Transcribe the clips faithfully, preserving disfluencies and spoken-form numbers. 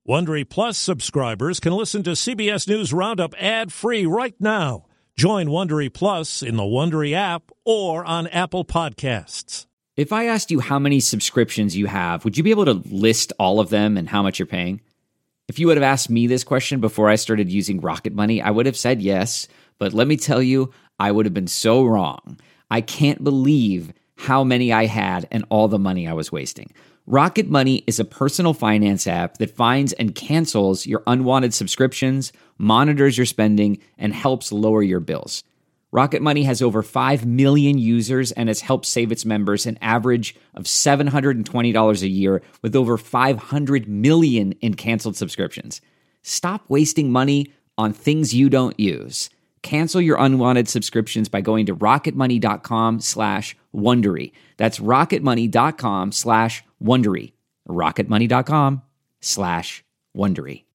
Wondery Plus subscribers can listen to C B S News Roundup ad-free right now. Join Wondery Plus in the Wondery app or on Apple Podcasts. If I asked you how many subscriptions you have, would you be able to list all of them and how much you're paying? If you would have asked me this question before I started using Rocket Money, I would have said yes. But let me tell you, I would have been so wrong. I can't believe how many I had and all the money I was wasting. Rocket Money is a personal finance app that finds and cancels your unwanted subscriptions, monitors your spending, and helps lower your bills. Rocket Money has over five million users and has helped save its members an average of seven hundred twenty dollars a year with over five hundred million in canceled subscriptions. Stop wasting money on things you don't use. Cancel your unwanted subscriptions by going to rocketmoney.com slash Wondery. That's rocketmoney.com slash Wondery. rocketmoney.com slash Wondery.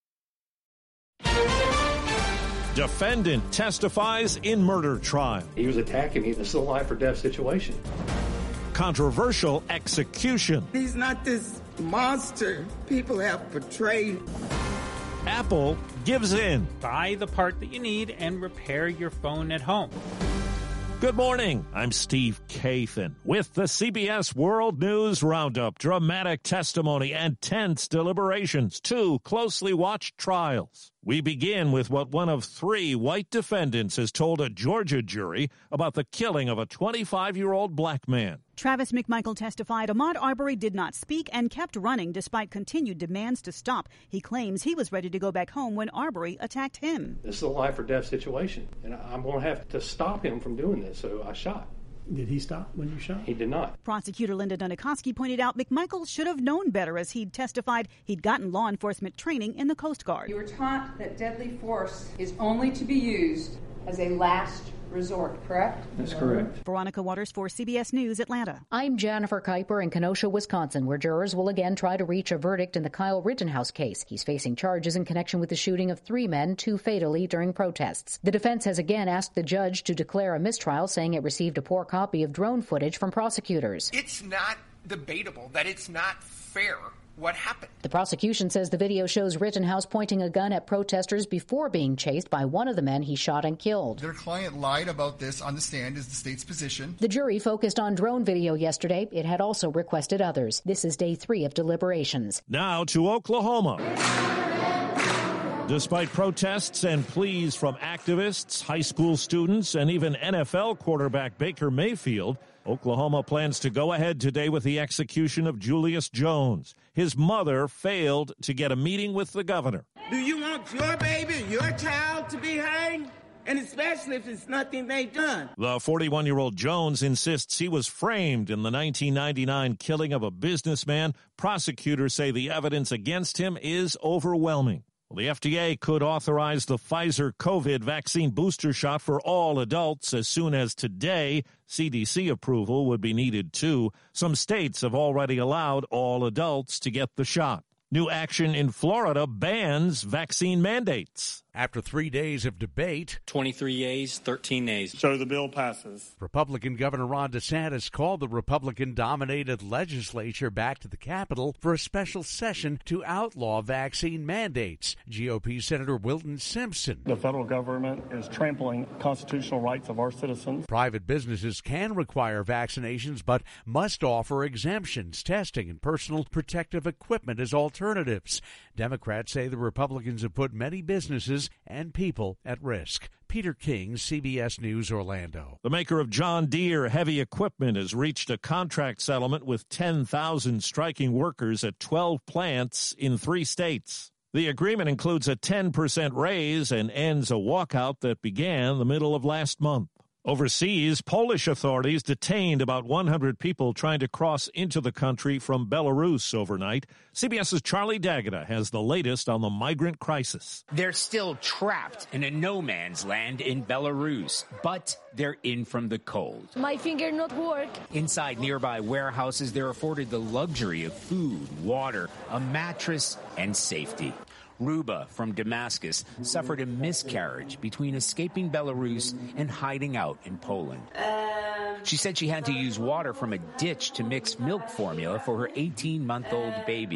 Defendant testifies in murder trial. He was attacking me. This is a life or death situation. Controversial execution. He's not this monster people have portrayed. Apple gives in. Buy the part that you need and repair your phone at home. Good morning. I'm Steve Kathan with the C B S World News Roundup. Dramatic testimony and tense deliberations. Two closely watched trials. We begin with what one of three white defendants has told a Georgia jury about the killing of a twenty-five-year-old black man. Travis McMichael testified Ahmaud Arbery did not speak and kept running despite continued demands to stop. He claims he was ready to go back home when Arbery attacked him. This is a life or death situation, and I'm going to have to stop him from doing this, so I shot. Did he stop when you shot? He did not. Prosecutor Linda Dunikoski pointed out McMichael should have known better as he'd testified he'd gotten law enforcement training in the Coast Guard. You were taught that deadly force is only to be used as a last resort, correct? That's correct. Veronica Waters for C B S News, Atlanta. I'm Jennifer Kuiper in Kenosha, Wisconsin, where jurors will again try to reach a verdict in the Kyle Rittenhouse case. He's facing charges in connection with the shooting of three men, two fatally, during protests. The defense has again asked the judge to declare a mistrial, saying it received a poor copy of drone footage from prosecutors. It's not debatable that it's not fair what happened. The prosecution says the video shows Rittenhouse pointing a gun at protesters before being chased by one of the men he shot and killed. Their client lied about this on the stand, is the state's position. The jury focused on drone video yesterday. It had also requested others. This is day three of deliberations. Now to Oklahoma. Despite protests and pleas from activists, high school students, and even N F L quarterback Baker Mayfield, Oklahoma plans to go ahead today with the execution of Julius Jones. His mother failed to get a meeting with the governor. Do you want your baby, your child to be hanged? And especially if it's nothing they've done. The forty-one-year-old Jones insists he was framed in the nineteen ninety-nine killing of a businessman. Prosecutors say the evidence against him is overwhelming. Well, the F D A could authorize the Pfizer COVID vaccine booster shot for all adults as soon as today. C D C approval would be needed, too. Some states have already allowed all adults to get the shot. New action in Florida bans vaccine mandates. After three days of debate, twenty-three yeas, thirteen nays. So the bill passes. Republican Governor Ron DeSantis called the Republican-dominated legislature back to the Capitol for a special session to outlaw vaccine mandates. G O P Senator Wilton Simpson. The federal government is trampling constitutional rights of our citizens. Private businesses can require vaccinations, but must offer exemptions, testing, and personal protective equipment as alternatives. Democrats say the Republicans have put many businesses and people at risk. Peter King, C B S News, Orlando. The maker of John Deere heavy equipment has reached a contract settlement with ten thousand striking workers at twelve plants in three states. The agreement includes a ten percent raise and ends a walkout that began the middle of last month. Overseas, Polish authorities detained about one hundred people trying to cross into the country from Belarus overnight. CBS's Charlie D'Agata has the latest on the migrant crisis. They're still trapped in a no-man's land in Belarus, but they're in from the cold. My finger not work. Inside nearby warehouses, they're afforded the luxury of food, water, a mattress, and safety. Ruba from Damascus suffered a miscarriage between escaping Belarus and hiding out in Poland. Uh... She said she had to use water from a ditch to mix milk formula for her eighteen-month-old baby.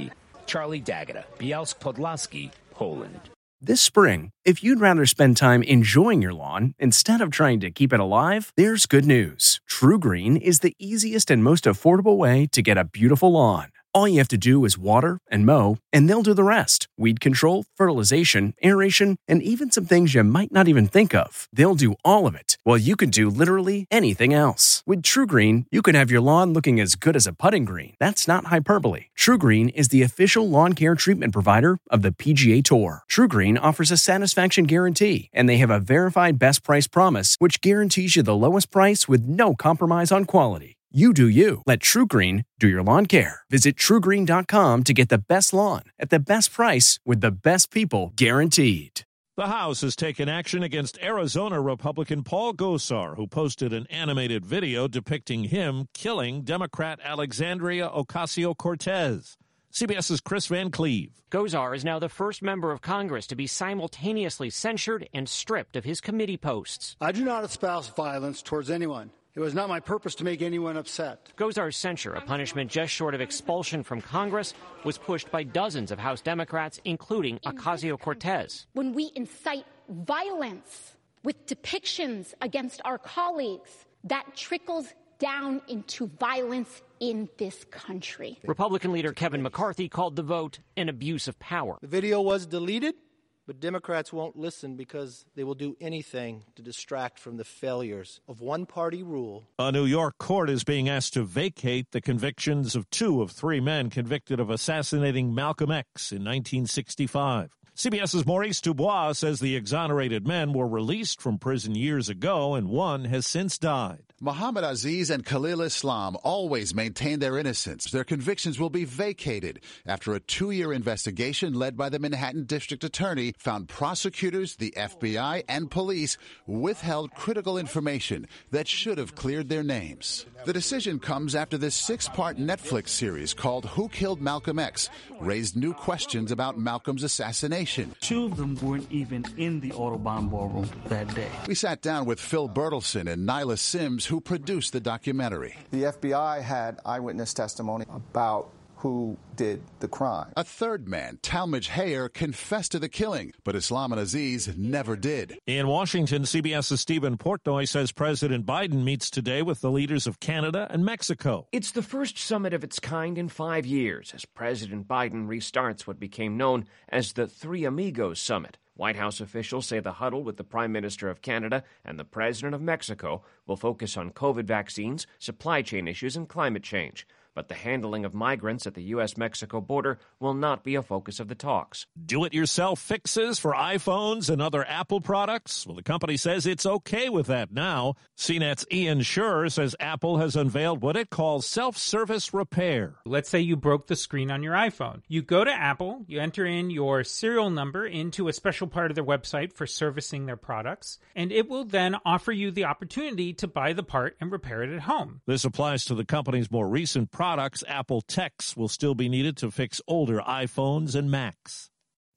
Charlie D'Agata, Bielsk Podlaski, Poland. This spring, if you'd rather spend time enjoying your lawn instead of trying to keep it alive, there's good news. True Green is the easiest and most affordable way to get a beautiful lawn. All you have to do is water and mow, and they'll do the rest. Weed control, fertilization, aeration, and even some things you might not even think of. They'll do all of it, while you can do literally anything else. With True Green, you can have your lawn looking as good as a putting green. That's not hyperbole. True Green is the official lawn care treatment provider of the P G A Tour. True Green offers a satisfaction guarantee, and they have a verified best price promise, which guarantees you the lowest price with no compromise on quality. You do you. Let True Green do your lawn care. Visit true green dot com to get the best lawn at the best price with the best people guaranteed. The House has taken action against Arizona Republican Paul Gosar, who posted an animated video depicting him killing Democrat Alexandria Ocasio-Cortez. CBS's Chris Van Cleve. Gosar is now the first member of Congress to be simultaneously censured and stripped of his committee posts. I do not espouse violence towards anyone. It was not my purpose to make anyone upset. Gosar's censure, a punishment just short of expulsion from Congress, was pushed by dozens of House Democrats, including Ocasio-Cortez. When we incite violence with depictions against our colleagues, that trickles down into violence in this country. Republican leader Kevin McCarthy called the vote an abuse of power. The video was deleted, but Democrats won't listen because they will do anything to distract from the failures of one-party rule. A New York court is being asked to vacate the convictions of two of three men convicted of assassinating Malcolm X in nineteen sixty-five. CBS's Maurice Dubois says the exonerated men were released from prison years ago, and one has since died. Muhammad Aziz and Khalil Islam always maintain their innocence. Their convictions will be vacated after a two-year investigation led by the Manhattan District Attorney found prosecutors, the F B I, and police withheld critical information that should have cleared their names. The decision comes after this six-part Netflix series called Who Killed Malcolm X raised new questions about Malcolm's assassination. Two of them weren't even in the Audubon ballroom that day. We sat down with Phil Bertelson and Nyla Sims, who produced the documentary. The F B I had eyewitness testimony about who did the crime. A third man, Talmadge Hayer, confessed to the killing, but Islam and Aziz never did. In Washington, CBS's Stephen Portnoy says President Biden meets today with the leaders of Canada and Mexico. It's the first summit of its kind in five years as President Biden restarts what became known as the Three Amigos Summit. White House officials say the huddle with the Prime Minister of Canada and the President of Mexico will focus on COVID vaccines, supply chain issues, and climate change. But the handling of migrants at the U S Mexico border will not be a focus of the talks. Do-it-yourself fixes for iPhones and other Apple products? Well, the company says it's okay with that now. C NET's Ian Scherr says Apple has unveiled what it calls self-service repair. Let's say you broke the screen on your iPhone. You go to Apple, you enter in your serial number into a special part of their website for servicing their products, and it will then offer you the opportunity to buy the part and repair it at home. This applies to the company's more recent products. Products, Apple techs will still be needed to fix older iPhones and Macs.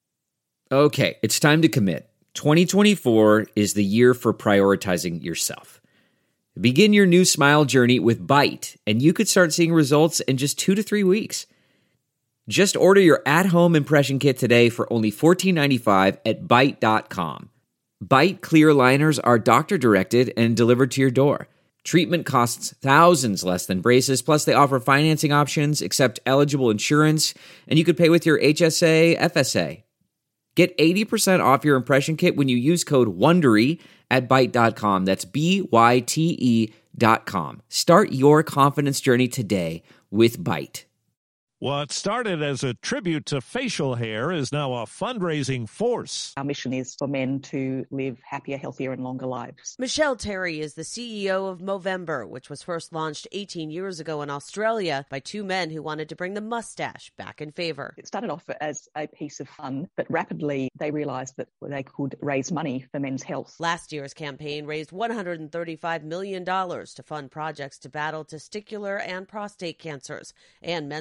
Okay, it's time to commit. twenty twenty-four is the year for prioritizing yourself. Begin your new smile journey with Byte, and you could start seeing results in just two to three weeks. Just order your at-home impression kit today for only fourteen ninety-five at byte dot com. Byte clear liners are doctor-directed and delivered to your door. Treatment costs thousands less than braces, plus they offer financing options, accept eligible insurance, and you could pay with your H S A, F S A. Get eighty percent off your impression kit when you use code WONDERY at byte dot com. That's B Y T E dot com. Start your confidence journey today with Byte. What started as a tribute to facial hair is now a fundraising force. Our mission is for men to live happier, healthier, and longer lives. Michelle Terry is the C E O of Movember, which was first launched eighteen years ago in Australia by two men who wanted to bring the mustache back in favor. It started off as a piece of fun, but rapidly they realised that they could raise money for men's health. Last year's campaign raised one hundred thirty-five million dollars to fund projects to battle testicular and prostate cancers and mental health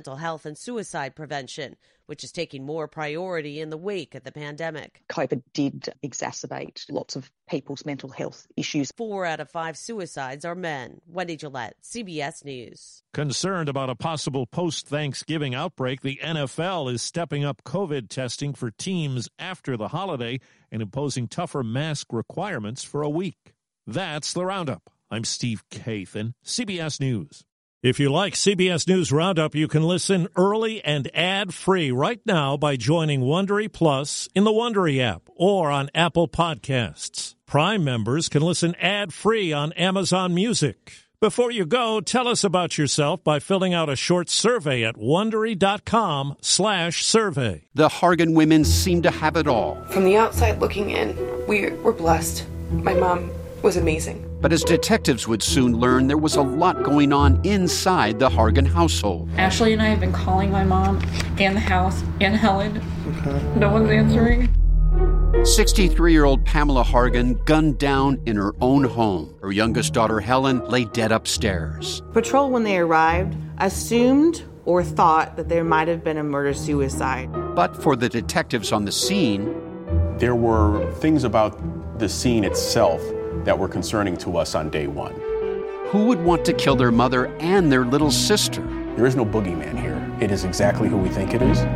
and suicide prevention, which is taking more priority in the wake of the pandemic. COVID did exacerbate lots of people's mental health issues. Four out of five suicides are men. Wendy Gillette, C B S News. Concerned about a possible post-Thanksgiving outbreak, the N F L is stepping up COVID testing for teams after the holiday and imposing tougher mask requirements for a week. That's the Roundup. I'm Steve Kathan, C B S News. If you like C B S News Roundup, you can listen early and ad-free right now by joining Wondery Plus in the Wondery app or on Apple Podcasts. Prime members can listen ad-free on Amazon Music. Before you go, tell us about yourself by filling out a short survey at Wondery.com slash survey. The Hargan women seem to have it all. From the outside looking in, we were blessed. My mom was amazing. But as detectives would soon learn, there was a lot going on inside the Hargan household. Ashley and I have been calling my mom and the house and Helen. Okay. No one's answering. sixty-three-year-old Pamela Hargan gunned down in her own home. Her youngest daughter, Helen, lay dead upstairs. Patrol, when they arrived, assumed or thought that there might have been a murder-suicide. But for the detectives on the scene, there were things about the scene itself that were concerning to us on day one. Who would want to kill their mother and their little sister? There is no boogeyman here. It is exactly who we think it is.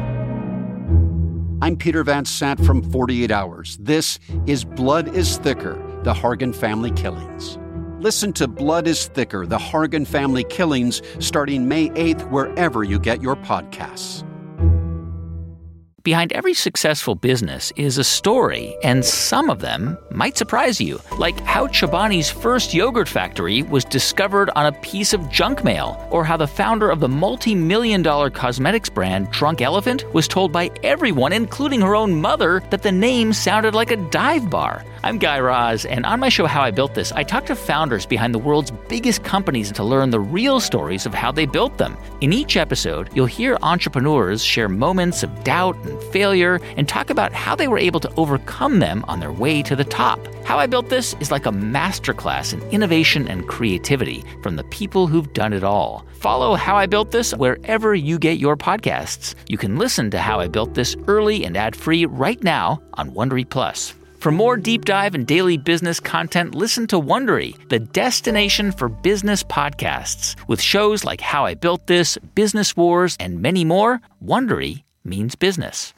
I'm Peter Van Sant from forty-eight hours. This is Blood is Thicker, the Hargan Family Killings. Listen to Blood is Thicker, the Hargan Family Killings, starting May eighth, wherever you get your podcasts. Behind every successful business is a story, and some of them might surprise you, like how Chobani's first yogurt factory was discovered on a piece of junk mail, or how the founder of the multi-million dollar cosmetics brand Drunk Elephant was told by everyone, including her own mother, that the name sounded like a dive bar. I'm Guy Raz, and on my show How I Built This, I talk to founders behind the world's biggest companies to learn the real stories of how they built them. In each episode, you'll hear entrepreneurs share moments of doubt and failure and talk about how they were able to overcome them on their way to the top. How I Built This is like a masterclass in innovation and creativity from the people who've done it all. Follow How I Built This wherever you get your podcasts. You can listen to How I Built This early and ad-free right now on Wondery Plus. For more deep dive and daily business content, listen to Wondery, the destination for business podcasts. With shows like How I Built This, Business Wars, and many more, Wondery means business.